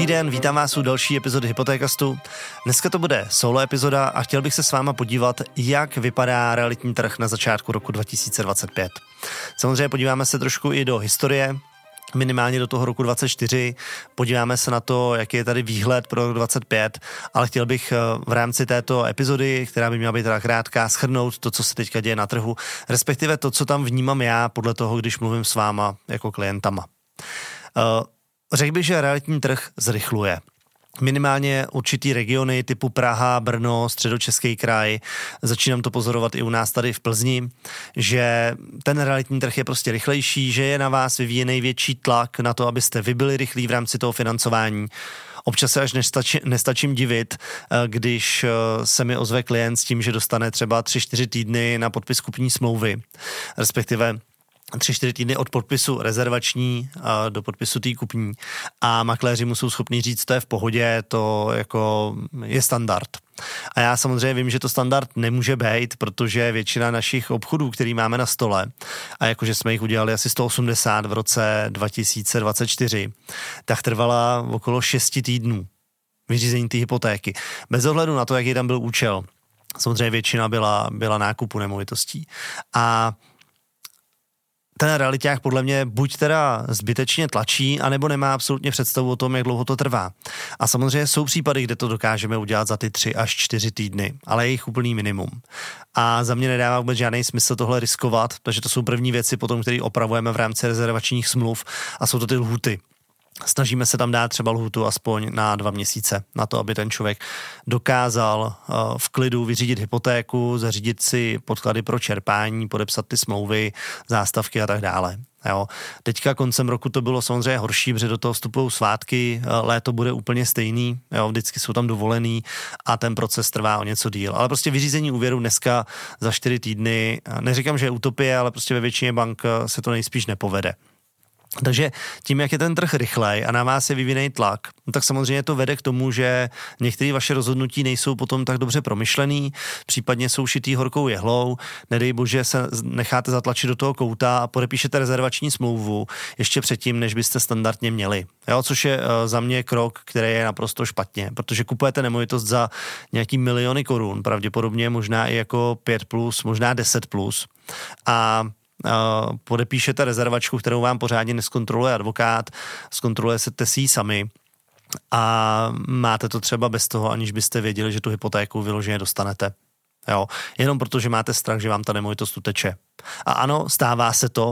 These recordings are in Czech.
den, vítám vás u další epizody Hypotékastu. Dneska to bude solo epizoda a chtěl bych se s váma podívat, jak vypadá realitní trh na začátku roku 2025. Samozřejmě podíváme se trošku i do historie, minimálně do toho roku 2024, podíváme se na to, jaký je tady výhled pro rok 2025, ale chtěl bych v rámci této epizody, která by měla být teda krátká, shrnout to, co se teďka děje na trhu, respektive to, co tam vnímám já podle toho, když mluvím s váma jako klientama. Řekl bych, že realitní trh zrychluje. Minimálně určitý regiony typu Praha, Brno, Středočeský kraj, začínám to pozorovat i u nás tady v Plzni, že ten realitní trh je prostě rychlejší, že je na vás vyvíjený větší tlak na to, abyste vy byli rychlí v rámci toho financování. Občas se až nestačím divit, když se mi ozve klient s tím, že dostane třeba 3-4 týdny na podpis kupní smlouvy, respektive 3-4 týdny od podpisu rezervační do podpisu té kupní a makléři mu jsou schopni říct, to je v pohodě, to jako je standard. A já samozřejmě vím, že to standard nemůže být, protože většina našich obchodů, který máme na stole, a jakože jsme jich udělali asi 180 v roce 2024, tak trvala okolo 6 týdnů vyřízení té hypotéky. Bez ohledu na to, jaký tam byl účel. Samozřejmě většina byla nákupu nemovitostí. A ten realiťák podle mě buď teda zbytečně tlačí, anebo nemá absolutně představu o tom, jak dlouho to trvá. A samozřejmě jsou případy, kde to dokážeme udělat za ty 3 až 4 týdny, ale je jich úplný minimum. A za mě nedává vůbec žádný smysl tohle riskovat, takže to jsou první věci potom, které opravujeme v rámci rezervačních smluv a jsou to ty lhůty. Snažíme se tam dát třeba lhůtu aspoň na 2 měsíce, na to, aby ten člověk dokázal v klidu vyřídit hypotéku, zařídit si podklady pro čerpání, podepsat ty smlouvy, zástavky a tak dále. Jo. Teďka koncem roku to bylo samozřejmě horší, protože do toho vstupují svátky, léto bude úplně stejný, jo, vždycky jsou tam dovolený a ten proces trvá o něco díl. Ale prostě vyřízení úvěru dneska za 4 týdny, neříkám, že je utopie, ale prostě ve většině bank se to nejspíš nepovede. Takže tím, jak je ten trh rychlej a na vás je vyvinej tlak, tak samozřejmě to vede k tomu, že některé vaše rozhodnutí nejsou potom tak dobře promyšlený, případně jsou šitý horkou jehlou, nedej bože se necháte zatlačit do toho kouta a podepíšete rezervační smlouvu ještě předtím, než byste standardně měli. Jo, což je za mě krok, který je naprosto špatně, protože kupujete nemovitost za nějaký miliony korun, pravděpodobně možná i jako 5+, možná 10+, a podepíšete rezervačku, kterou vám pořádně neskontroluje advokát, zkontrolujete si ji sami a máte to třeba bez toho, aniž byste věděli, že tu hypotéku vyloženě dostanete. Jo, jenom protože máte strach, že vám ta nemovitost uteče. A ano, stává se to.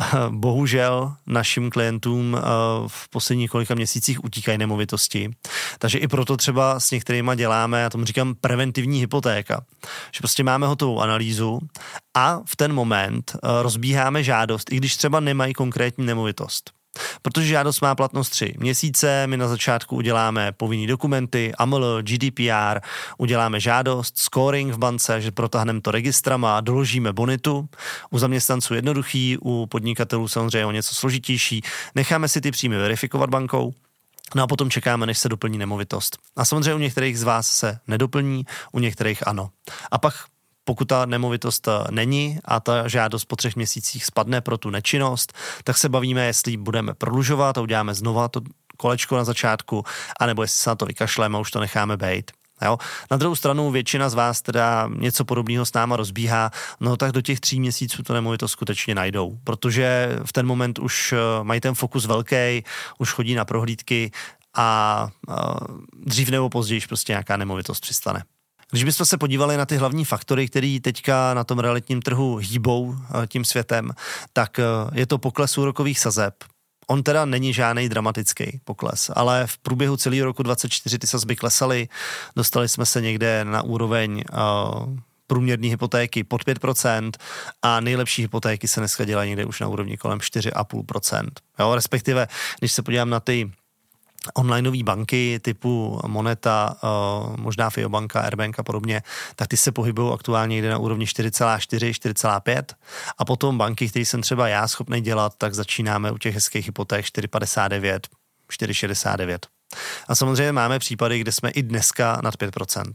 Bohužel našim klientům v posledních několika měsících utíkají nemovitosti. Takže i proto třeba s některýma děláme, já tomu říkám preventivní hypotéka. Že prostě máme hotovou analýzu a v ten moment rozbíháme žádost, i když třeba nemají konkrétní nemovitost. Protože žádost má platnost 3 měsíce, my na začátku uděláme povinný dokumenty, AML, GDPR, uděláme žádost, scoring v bance, že protáhneme to registrama, doložíme bonitu, u zaměstnanců jednoduchý, u podnikatelů samozřejmě o něco složitější, necháme si ty příjmy verifikovat bankou, no a potom čekáme, než se doplní nemovitost. A samozřejmě u některých z vás se nedoplní, u některých ano. A pak pokud ta nemovitost není a ta žádost po 3 měsících spadne pro tu nečinnost, tak se bavíme, jestli budeme prodlužovat a uděláme znova to kolečko na začátku, anebo jestli se na to vykašleme a už to necháme bejt. Jo? Na druhou stranu většina z vás teda něco podobného s náma rozbíhá, no tak do těch 3 měsíců to nemovitost skutečně najdou, protože v ten moment už mají ten fokus velký, už chodí na prohlídky a dřív nebo později prostě nějaká nemovitost přistane. Když bychom se podívali na ty hlavní faktory, které teďka na tom realitním trhu hýbou tím světem, tak je to pokles úrokových sazeb. On teda není žádný dramatický pokles, ale v průběhu celého roku 2024 ty sazby klesaly, dostali jsme se někde na úroveň průměrné hypotéky pod 5% a nejlepší hypotéky se dneska dělají někde už na úrovni kolem 4,5%. Jo, respektive, když se podívám na ty onlineové banky typu Moneta, možná Fiobanka, Airbank a podobně, tak ty se pohybují aktuálně někde na úrovni 4,4, 4,5 a potom banky, které jsem třeba já schopný dělat, tak začínáme u těch hezkých hypoték 4,59, 4,69. A samozřejmě máme případy, kde jsme i dneska nad 5%.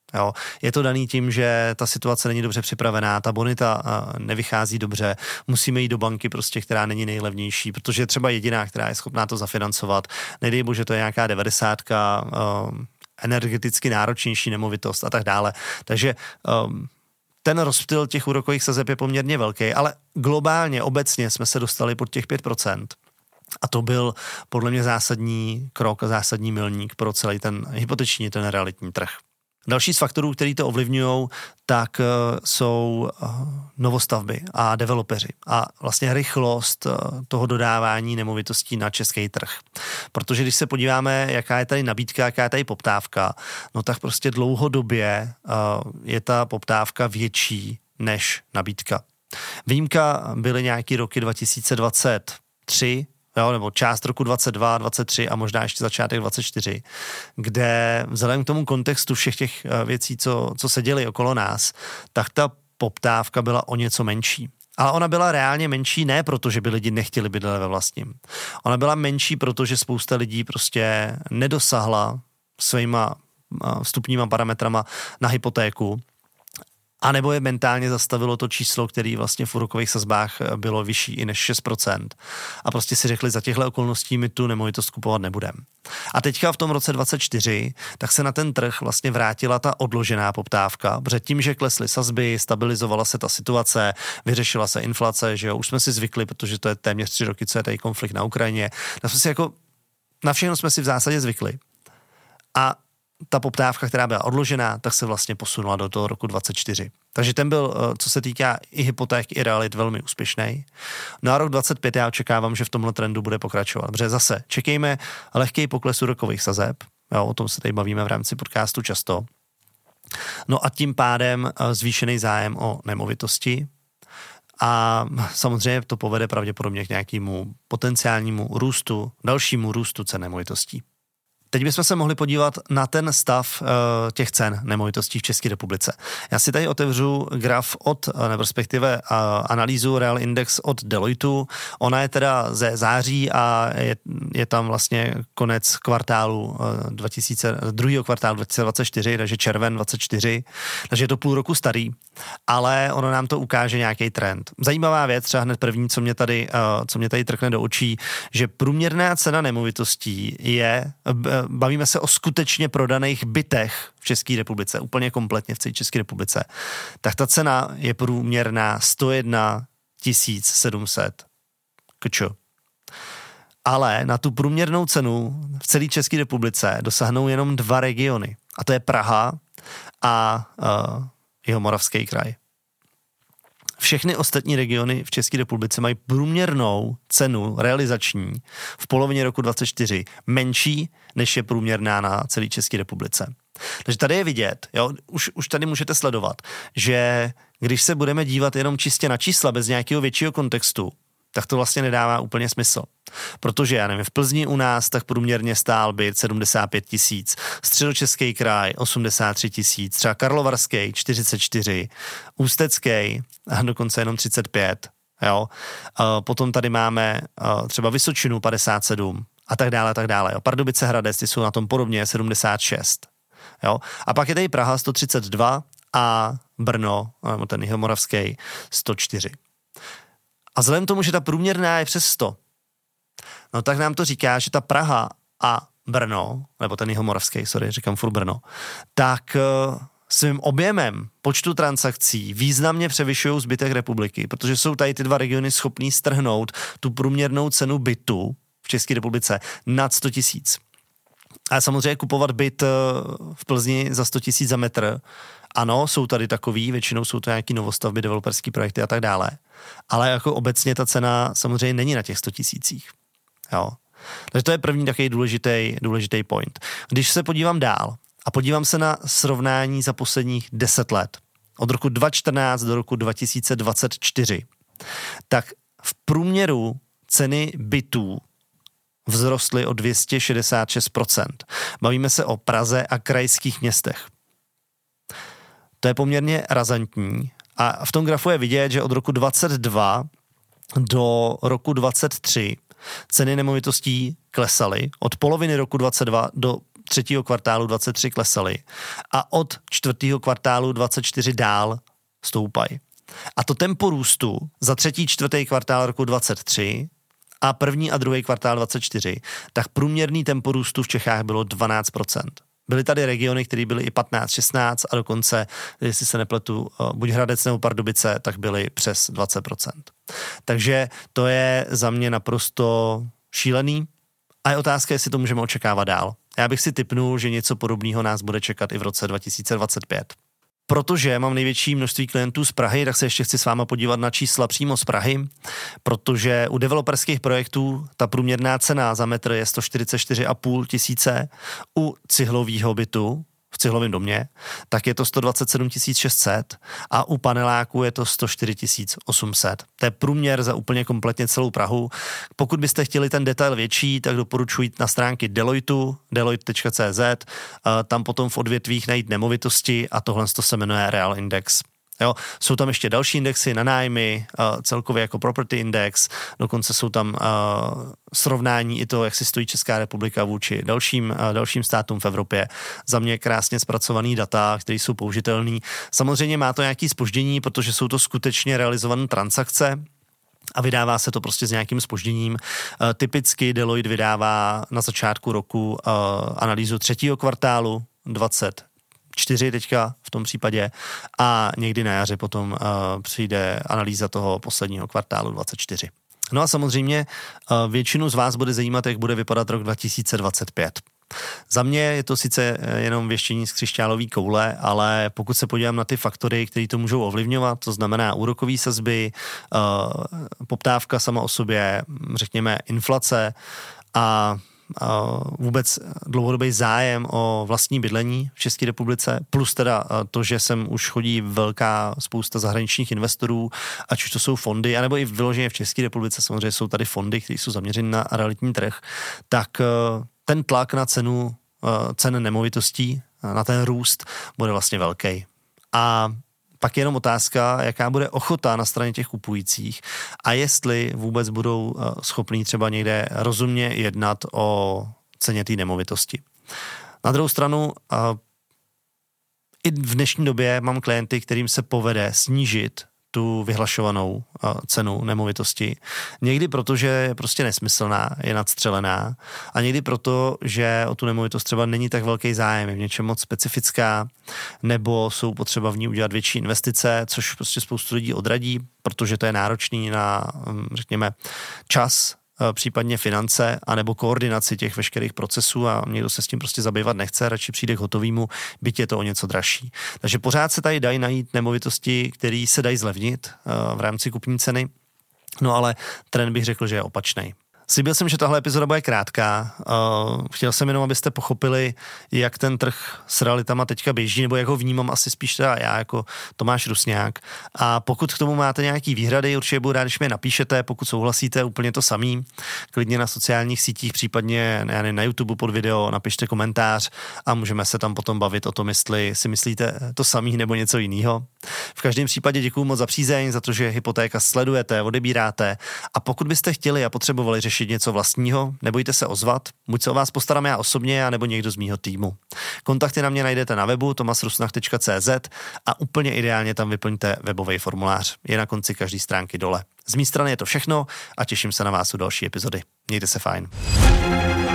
Jo. Je to daný tím, že ta situace není dobře připravená, ta bonita nevychází dobře, musíme jít do banky prostě, která není nejlevnější, protože je třeba jediná, která je schopná to zafinancovat. Nedej bože, to je nějaká 90, energeticky náročnější nemovitost a tak dále. Takže ten rozptyl těch úrokových sazeb je poměrně velký, ale globálně, obecně jsme se dostali pod těch 5%. A to byl podle mě zásadní krok a zásadní milník pro celý ten hypoteční, ten realitní trh. Další z faktorů, který to ovlivňují, tak jsou novostavby a developeři a vlastně rychlost toho dodávání nemovitostí na český trh. Protože když se podíváme, jaká je tady nabídka, jaká je tady poptávka, no tak prostě dlouhodobě je ta poptávka větší než nabídka. Výjimka byly nějaký roky 2023, jo, nebo část roku 22, 23 a možná ještě začátek 24, kde vzhledem k tomu kontextu všech těch věcí, co se děly okolo nás, tak ta poptávka byla o něco menší. Ale ona byla reálně menší ne proto, že by lidi nechtěli bydlet ve vlastním. Ona byla menší, protože spousta lidí prostě nedosahla svýma vstupníma parametrama na hypotéku, a nebo je mentálně zastavilo to číslo, který vlastně v úrokových sazbách bylo vyšší i než 6%. A prostě si řekli, za těchto okolností my tu nemovitost kupovat nebudeme. A teďka v tom roce 24, tak se na ten trh vlastně vrátila ta odložená poptávka, protože tím, že klesly sazby, stabilizovala se ta situace, vyřešila se inflace, že jo, už jsme si zvykli, protože to je téměř 3 roky, co je tady konflikt na Ukrajině. Na všechno jsme si v zásadě zvykli. A ta poptávka, která byla odložená, tak se vlastně posunula do toho roku 24. Takže ten byl, co se týká i hypoték, i realit, velmi úspěšný. Na rok 25 já očekávám, že v tomhle trendu bude pokračovat. Protože zase čekejme lehký pokles úrokových sazeb, jo, o tom se tady bavíme v rámci podcastu často. No a tím pádem zvýšený zájem o nemovitosti. A samozřejmě to povede pravděpodobně k nějakému potenciálnímu růstu, dalšímu růstu cen nemovitostí. Teď bychom se mohli podívat na ten stav těch cen nemovitostí v České republice. Já si tady otevřu graf nebo respektive analýzu Real Index od Deloitu. Ona je teda ze září a je tam vlastně konec kvartálu druhého kvartálu 2024, takže červen 24, takže je to půl roku starý, ale ono nám to ukáže nějaký trend. Zajímavá věc, třeba hned první, co mě tady trkne do očí, že průměrná cena nemovitostí je, bavíme se o skutečně prodaných bytech v České republice, úplně kompletně v celé České republice, tak ta cena je průměrná 101 700 kč. Ale na tu průměrnou cenu v celé České republice dosáhnou jenom 2 regiony. A to je Praha a Jihomoravský kraj. Všechny ostatní regiony v České republice mají průměrnou cenu realizační v polovině roku 2024 menší, než je průměrná na celé České republice. Takže tady je vidět, jo, už tady můžete sledovat, že když se budeme dívat jenom čistě na čísla bez nějakého většího kontextu, tak to vlastně nedává úplně smysl. Protože, já nevím, v Plzni u nás tak průměrně stál byt 75 000, Středočeský kraj 83 000, třeba Karlovarský 44, Ústecký dokonce jenom 35, jo. Potom tady máme třeba Vysočinu 57 a tak dále. Jo. Pardubice, Hradec, ty jsou na tom podobně 76. Jo. A pak je tady Praha 132 a Brno, nebo ten Jihomoravský 104. A vzhledem tomu, že ta průměrná je přes 100, no tak nám to říká, že ta Praha a Brno, nebo ten Jihomoravský, říkám furt Brno, tak svým objemem počtu transakcí významně převyšují zbytek republiky, protože jsou tady ty 2 regiony schopný strhnout tu průměrnou cenu bytu v České republice nad 100 000. A samozřejmě kupovat byt v Plzni za 100 000 za metr, ano, jsou tady takový, většinou jsou to nějaký novostavby, developerský projekty a tak dále. Ale jako obecně ta cena samozřejmě není na těch 100 000. Jo. Takže to je první takový důležitý point. Když se podívám dál a podívám se na srovnání za posledních 10 let, od roku 2014 do roku 2024, tak v průměru ceny bytů vzrostly o 266%. Bavíme se o Praze a krajských městech. To je poměrně razantní a v tom grafu je vidět, že od roku 22 do roku 23 ceny nemovitostí klesaly. Od poloviny roku 22 do třetího kvartálu 23 klesaly a od čtvrtého kvartálu 24 dál stoupají. A to tempo růstu za třetí, čtvrtý kvartál roku 23 a první a druhý kvartál 24, tak průměrný tempo růstu v Čechách bylo 12%. Byly tady regiony, které byly i 15, 16 a dokonce, jestli se nepletu, buď Hradec nebo Pardubice, tak byly přes 20%. Takže to je za mě naprosto šílený a je otázka, jestli to můžeme očekávat dál. Já bych si tipnul, že něco podobného nás bude čekat i v roce 2025. Protože mám největší množství klientů z Prahy, tak se ještě chci s váma podívat na čísla přímo z Prahy, protože u developerských projektů ta průměrná cena za metr je 144,5 tisíce, u cihlového bytu v cihlovém domě, tak je to 127 600 a u paneláku je to 104 800. To je průměr za úplně kompletně celou Prahu. Pokud byste chtěli ten detail větší, tak doporučuji jít na stránky Deloitu, deloitte.cz, tam potom v odvětvích najít nemovitosti a tohle se jmenuje Real Index. Jo, jsou tam ještě další indexy na nájmy, celkově jako property index, dokonce jsou tam srovnání i to, jak si stojí Česká republika vůči dalším státům v Evropě. Za mě krásně zpracovaný data, které jsou použitelné. Samozřejmě má to nějaké zpoždění, protože jsou to skutečně realizované transakce a vydává se to prostě s nějakým zpožděním. Typicky Deloitte vydává na začátku roku analýzu třetího kvartálu 24 teďka v tom případě a někdy na jaře potom přijde analýza toho posledního kvartálu 24. No a samozřejmě většinu z vás bude zajímat, jak bude vypadat rok 2025. Za mě je to sice jenom věštění z křišťálové koule, ale pokud se podívám na ty faktory, které to můžou ovlivňovat, to znamená úrokové sazby, poptávka sama o sobě, řekněme inflace a vůbec dlouhodobý zájem o vlastní bydlení v České republice, plus teda to, že sem už chodí velká spousta zahraničních investorů, ať už to jsou fondy, anebo i vyloženě v České republice, samozřejmě jsou tady fondy, které jsou zaměřeny na realitní trh, tak ten tlak na cen nemovitostí, na ten růst bude vlastně velký. A pak je jenom otázka, jaká bude ochota na straně těch kupujících a jestli vůbec budou schopní třeba někde rozumně jednat o ceně té nemovitosti. Na druhou stranu, i v dnešní době mám klienty, kterým se povede snížit tu vyhlašovanou cenu nemovitosti. Někdy proto, že je prostě nesmyslná, je nadstřelená a někdy proto, že o tu nemovitost třeba není tak velký zájem, je v něčem moc specifická, nebo jsou potřeba v ní udělat větší investice, což prostě spoustu lidí odradí, protože to je náročný na, řekněme, čas, případně finance, anebo koordinaci těch veškerých procesů a někdo se s tím prostě zabývat nechce, radši přijde k hotovýmu, byť je to o něco dražší. Takže pořád se tady dají najít nemovitosti, které se dají zlevnit v rámci kupní ceny, no ale trend bych řekl, že je opačný. Slíbil jsem, že tahle epizoda bude krátká. Chtěl jsem jenom, abyste pochopili, jak ten trh s realitama teďka běží, nebo jak ho vnímám asi spíš teda já, jako Tomáš Rusňák. A pokud k tomu máte nějaký výhrady, určitě budu rád, když mi je napíšete, pokud souhlasíte úplně to samý, klidně na sociálních sítích, případně na YouTube pod video, napište komentář a můžeme se tam potom bavit o tom, jestli si myslíte to samý nebo něco jiného. V každém případě děkuju moc za přízeň, za to, že Hypotéka sledujete, odebíráte a pokud byste chtěli a potřebovali řešit něco vlastního, nebojte se ozvat, buď se o vás postarám já osobně, anebo někdo z mýho týmu. Kontakty na mě najdete na webu tomasrusnach.cz a úplně ideálně tam vyplňte webový formulář. Je na konci každé stránky dole. Z mé strany je to všechno a těším se na vás u další epizody. Mějte se fajn.